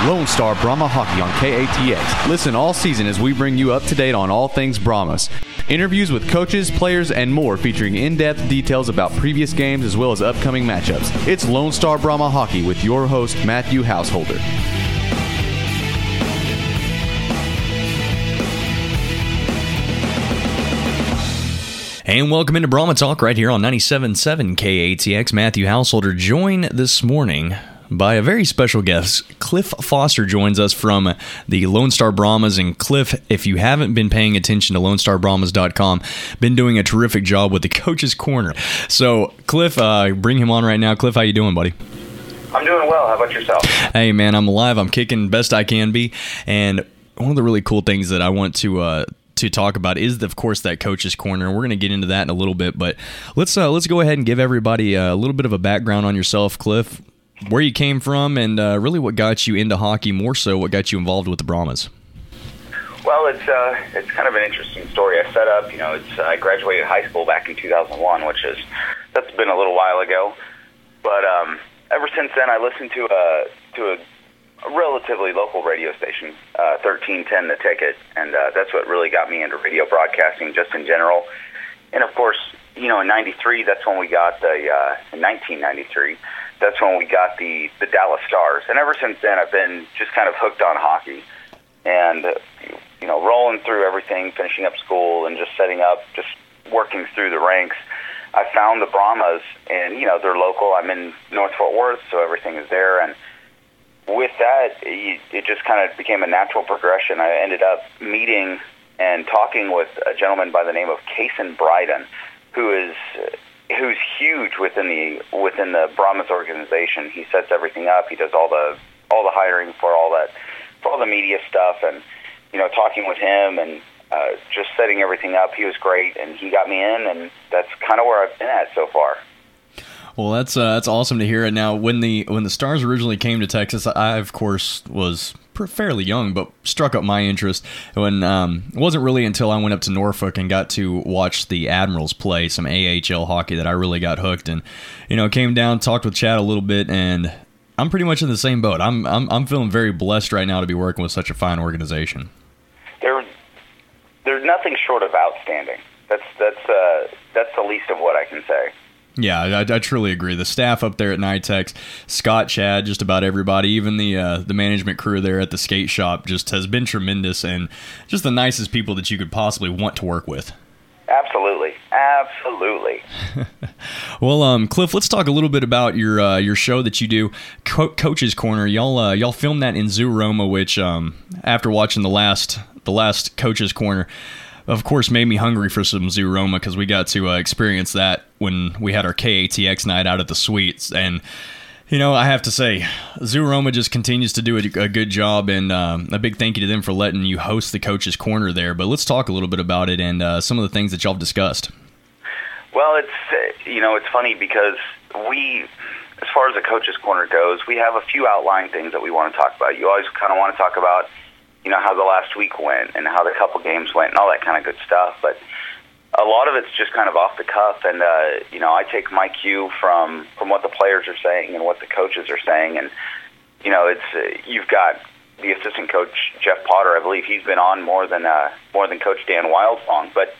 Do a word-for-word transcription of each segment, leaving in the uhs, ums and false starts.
Lone Star Brahma Hockey on K A T X. Listen all season as we bring you up to date on all things Brahmas. Interviews with coaches, players, and more featuring in-depth details about previous games as well as upcoming matchups. It's Lone Star Brahma Hockey with your host, Matthew Householder. And welcome into Brahma Talk right here on ninety-seven point seven K A T X. Matthew Householder, joined this morning by a very special guest. Cliff Foster joins us from the Lone Star Brahmas. And Cliff, if you haven't been paying attention to lone star brahmas dot com, been doing a terrific job with the Coach's Corner. So, Cliff, uh, bring him on right now. Cliff, how you doing, buddy? I'm doing well. How about yourself? Hey, man, I'm alive. I'm kicking best I can be. And one of the really cool things that I want to uh, to talk about is, of course, that Coach's Corner. We're going to get into that in a little bit. But let's uh, let's go ahead and give everybody a little bit of a background on yourself, Cliff. Where you came from, and uh, really what got you into hockey, more so what got you involved with the Brahmas. Well, it's uh, it's kind of an interesting story. I set up, you know, it's, I graduated high school back in two thousand one, which is, that's been a little while ago. But um, ever since then, I listened to a, to a, a relatively local radio station, uh, thirteen ten The Ticket, and uh, that's what really got me into radio broadcasting just in general. And, of course, you know, in ninety-three, that's when we got the, uh, in nineteen ninety-three, that's when we got the, the Dallas Stars. And ever since then, I've been just kind of hooked on hockey. And, uh, you know, rolling through everything, finishing up school, and just setting up, just working through the ranks. I found the Brahmas, and, you know, they're local. I'm in North Fort Worth, so everything is there. And with that, it, it just kind of became a natural progression. I ended up meeting and talking with a gentleman by the name of Kason Bryden, who is... Uh, who's huge within the within the Brahmas organization. He sets everything up. He does all the all the hiring for all that for all the media stuff, and you know, talking with him and uh, just setting everything up. He was great, and he got me in, and that's kind of where I've been at so far. Well, that's uh, that's awesome to hear. It now, when the when the Stars originally came to Texas, I of course was fairly young, but struck up my interest when um, it wasn't really until I went up to Norfolk and got to watch the Admirals play some A H L hockey that I really got hooked. And you know, came down, talked with Chad a little bit, and I'm pretty much in the same boat. I'm I'm I'm feeling very blessed right now to be working with such a fine organization. There, there's nothing short of outstanding. That's that's uh, that's the least of what I can say. Yeah, I, I truly agree. The staff up there at NYTEX, Scott, Chad, just about everybody, even the uh, the management crew there at the skate shop, just has been tremendous and just the nicest people that you could possibly want to work with. Absolutely, absolutely. Well, um, Cliff, let's talk a little bit about your uh, your show that you do, Co- Coach's Corner. Y'all uh, y'all filmed that in Zoo Roma, which um, after watching the last the last Coach's Corner, of course, made me hungry for some Zoo Roma because we got to uh, experience that when we had our K A T X night out at the Suites. And, you know, I have to say, Zoo Roma just continues to do a, a good job, and um, a big thank you to them for letting you host the Coach's Corner there. But let's talk a little bit about it and uh, some of the things that y'all have discussed. Well, it's, you know, it's funny because we, as far as the Coach's Corner goes, we have a few outline things that we want to talk about. You always kind of want to talk about, you know, how the last week went and how the couple games went and all that kind of good stuff. But a lot of it's just kind of off the cuff. And, uh, you know, I take my cue from, from what the players are saying and what the coaches are saying. And, you know, it's uh, you've got the assistant coach, Jeff Potter. I believe he's been on more than uh, more than Coach Dan Wildfong. But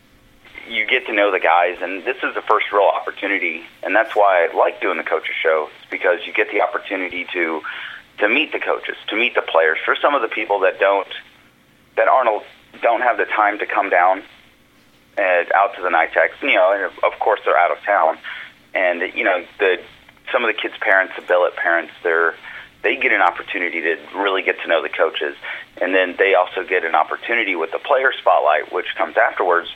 you get to know the guys, and this is the first real opportunity. And that's why I like doing the coaches show, is because you get the opportunity to to meet the coaches, to meet the players. For some of the people that don't, that aren't, don't have the time to come down and out to the NYTEX, you know, and of course they're out of town. And, you know, the some of the kids' parents, the billet parents, they're, they get an opportunity to really get to know the coaches. And then they also get an opportunity with the player spotlight, which comes afterwards,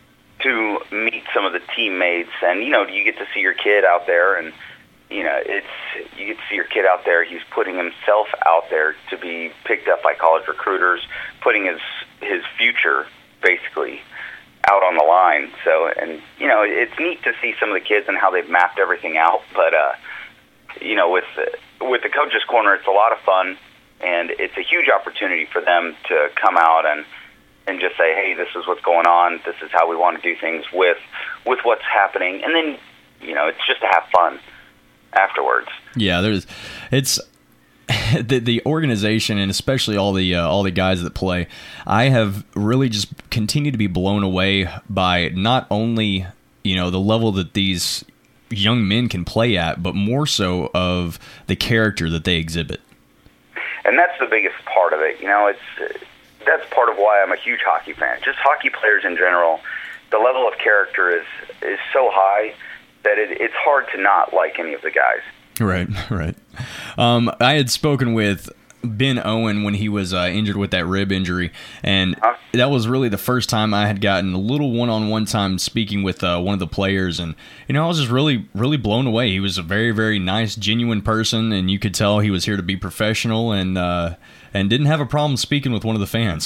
to meet some of the teammates. And, you know, you get to see your kid out there, and, you know, it's you get to see your kid out there. He's putting himself out there to be picked up by college recruiters, putting his his future basically out on the line. So, and you know, it's neat to see some of the kids and how they've mapped everything out. But uh, you know, with with the Coach's Corner, it's a lot of fun, and it's a huge opportunity for them to come out and and just say, hey, this is what's going on. This is how we want to do things with with what's happening, and then you know, it's just to have fun afterwards. Yeah, there's it's the, the organization, and especially all the uh, all the guys that play, I have really just continued to be blown away by not only, you know, the level that these young men can play at, but more so of the character that they exhibit. And that's the biggest part of it. You know, it's that's part of why I'm a huge hockey fan. Just hockey players in general, the level of character is is so high that it, it's hard to not like any of the guys. Right, right. Um, I had spoken with Ben Owen when he was uh, injured with that rib injury, and huh? that was really the first time I had gotten a little one-on-one time speaking with uh, one of the players, and you know I was just really, really blown away. He was a very, very nice, genuine person, and you could tell he was here to be professional, and uh, and didn't have a problem speaking with one of the fans.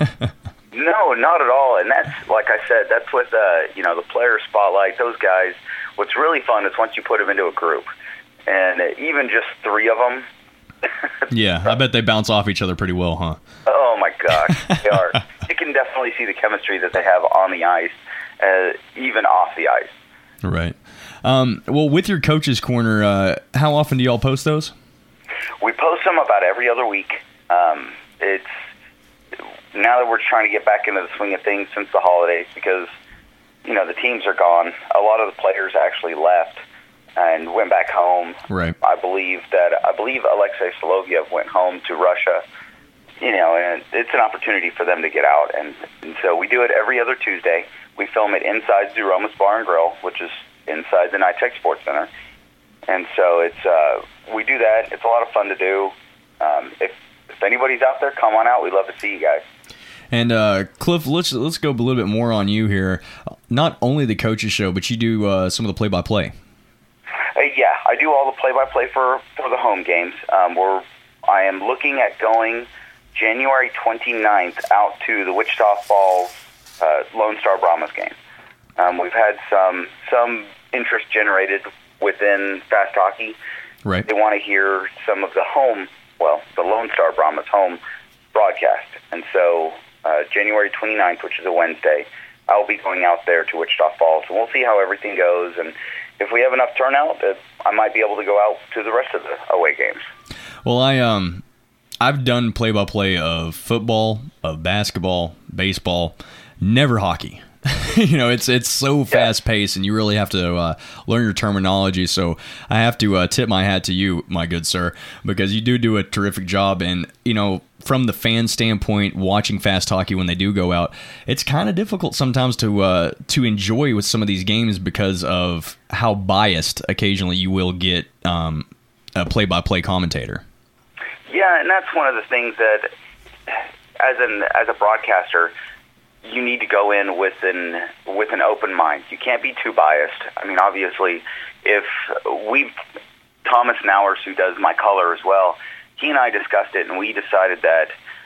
No, not at all. And that's, like I said, that's with uh, you know the player spotlight. Those guys. What's really fun is once you put them into a group, and even just three of them. Yeah, I bet they bounce off each other pretty well, huh? Oh my gosh, they are. You can definitely see the chemistry that they have on the ice, uh, even off the ice. Right. Um, well, with your Coach's Corner, uh, how often do y'all post those? We post them about every other week. Um, it's now that we're trying to get back into the swing of things since the holidays, because you know the teams are gone. A lot of the players actually left and went back home. Right. I believe that I believe Alexei Soloviev went home to Russia. You know, and it's an opportunity for them to get out, and, and so we do it every other Tuesday. We film it inside Zuromas Bar and Grill, which is inside the NYTEX Sports Center, and so it's uh, we do that. It's a lot of fun to do. Um, if if anybody's out there, come on out. We'd love to see you guys. And uh, Cliff, let's let's go a little bit more on you here. Not only the Coaches Show, but you do uh, some of the play-by-play. Uh, yeah, I do all the play-by-play for, for the home games. Um, we're, I am looking at going January twenty-ninth out to the Wichita Falls uh, Lone Star Brahmas game. Um, we've had some some interest generated within Fast Hockey. Right. They want to hear some of the home, well, the Lone Star Brahmas home broadcast. And so uh, January twenty-ninth, which is a Wednesday, I'll be going out there to Wichita Falls, and we'll see how everything goes. And if we have enough turnout, uh, I might be able to go out to the rest of the away games. Well, I um, I've done play-by-play of football, of basketball, baseball, never hockey. You know, it's it's so fast-paced, and you really have to uh, learn your terminology. So I have to uh, tip my hat to you, my good sir, because you do do a terrific job. And, you know, from the fan standpoint, watching Fast Hockey when they do go out, it's kind of difficult sometimes to uh, to enjoy with some of these games because of how biased occasionally you will get um, a play-by-play commentator. Yeah, and that's one of the things that, as an as a broadcaster, you need to go in with an with an open mind. You can't be too biased. I mean, obviously, if we Thomas Nowers, who does my color as well, he and I discussed it, and we decided that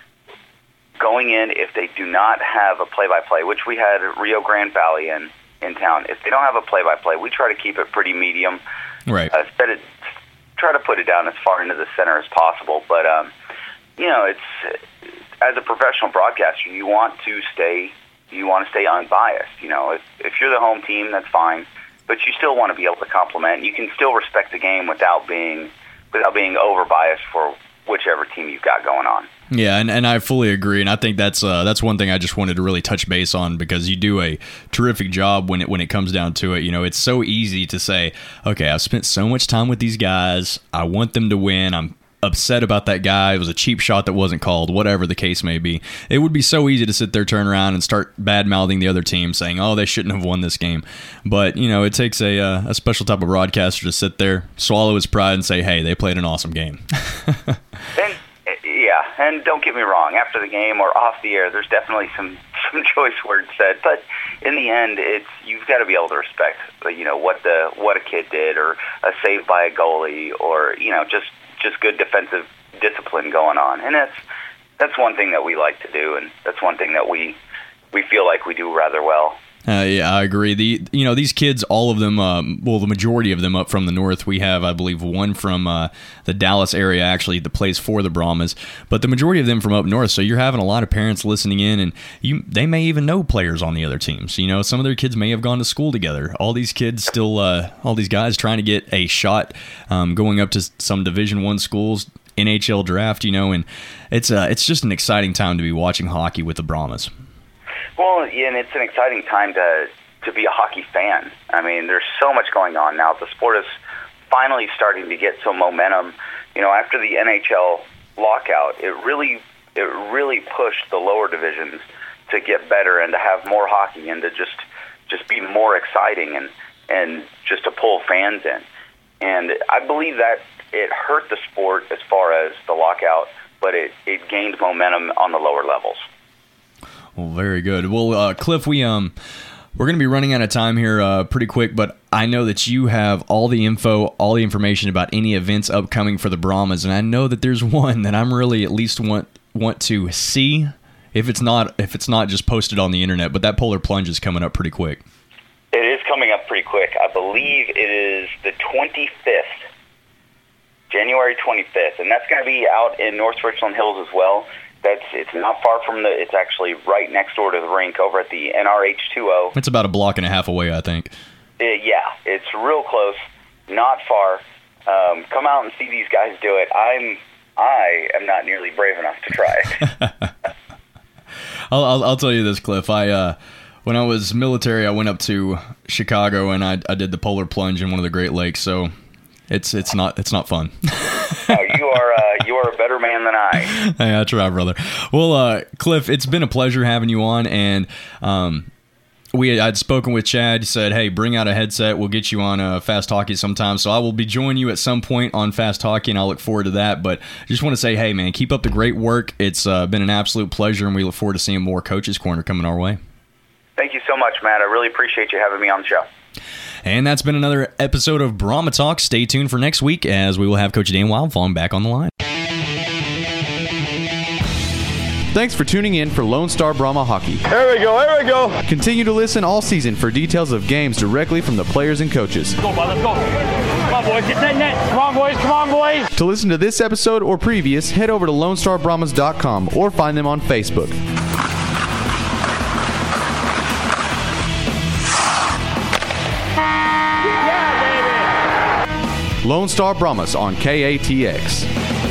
going in, if they do not have a play-by-play, which we had Rio Grande Valley in in town, if they don't have a play-by-play, we try to keep it pretty medium. Right. Uh, instead of try to put it down as far into the center as possible. But um, you know, it's as a professional broadcaster, you want to stay you want to stay unbiased. You know, if if you're the home team, that's fine, but you still want to be able to compliment. You can still respect the game without being without being over biased for whichever team you've got going on. Yeah, and, and I fully agree, and I think that's uh, that's one thing I just wanted to really touch base on, because you do a terrific job when it when it comes down to it. You know, it's so easy to say, okay, I've spent so much time with these guys, I want them to win, I'm upset about that guy, it was a cheap shot that wasn't called, whatever the case may be. It would be so easy to sit there, turn around, and start bad-mouthing the other team, saying, oh, they shouldn't have won this game. But, you know, it takes a uh, a special type of broadcaster to sit there, swallow his pride, and say, hey, they played an awesome game. and, yeah, and don't get me wrong, after the game or off the air, there's definitely some, some choice words said, but in the end, it's you've got to be able to respect, you know, what the what a kid did, or a save by a goalie, or, you know, just just good defensive discipline going on. And that's that's one thing that we like to do, and that's one thing that we we feel like we do rather well. Uh, yeah, I agree. The you know these kids, all of them, um, well, the majority of them up from the north. We have, I believe, one from uh, the Dallas area actually that plays for the Brahmas, but the majority of them from up north. So you're having a lot of parents listening in, and you they may even know players on the other teams. You know, some of their kids may have gone to school together. All these kids still, uh, all these guys trying to get a shot, um, going up to some Division One schools. N H L draft, you know, and it's uh, it's just an exciting time to be watching hockey with the Brahmas. Well, yeah, and it's an exciting time to to be a hockey fan. I mean, there's so much going on now. The sport is finally starting to get some momentum. You know, after the N H L lockout, it really it really pushed the lower divisions to get better and to have more hockey and to just just be more exciting and and just to pull fans in. And I believe that it hurt the sport as far as the lockout, but it, it gained momentum on the lower levels. Well, very good. Well, uh, Cliff, we um we're going to be running out of time here uh, pretty quick, but I know that you have all the info, all the information about any events upcoming for the Brahmas, and I know that there's one that I'm really at least want want to see. If it's not if it's not just posted on the internet, but that Polar Plunge is coming up pretty quick. It is coming up pretty quick. I believe it is the twenty-fifth, January twenty-fifth, and that's going to be out in North Richland Hills as well. That's it's not far from the. It's actually right next door to the rink over at the N R H two O. It's about a block and a half away, I think. Uh, yeah, it's real close, not far. Um, come out and see these guys do it. I'm I am not nearly brave enough to try it. I'll, I'll I'll tell you this, Cliff. I uh, when I was military, I went up to Chicago and I I did the Polar Plunge in one of the Great Lakes. So it's it's not it's not fun. No, you are uh, you are a better man than I. Hey, I try, brother. Well, uh, Cliff, it's been a pleasure having you on, and um, we I'd spoken with Chad. He said, "Hey, bring out a headset. We'll get you on uh, Fast Hockey sometime." So I will be joining you at some point on Fast Hockey, and I'll look forward to that. But I just want to say, hey, man, keep up the great work. It's uh, been an absolute pleasure, and we look forward to seeing more Coach's Corner coming our way. Thank you so much, Matt. I really appreciate you having me on the show. And that's been another episode of Brahma Talk. Stay tuned for next week, as we will have Coach Dan Wildfong back on the line. Thanks for tuning in for Lone Star Brahma Hockey. There we go, there we go. Continue to listen all season for details of games directly from the players and coaches. Go, bud, let's go. Come on, boys, get that net. Come on, boys, come on, boys. To listen to this episode or previous, head over to lone star brahmas dot com or find them on Facebook. Yeah, baby. Lone Star Brahmas on K A T X.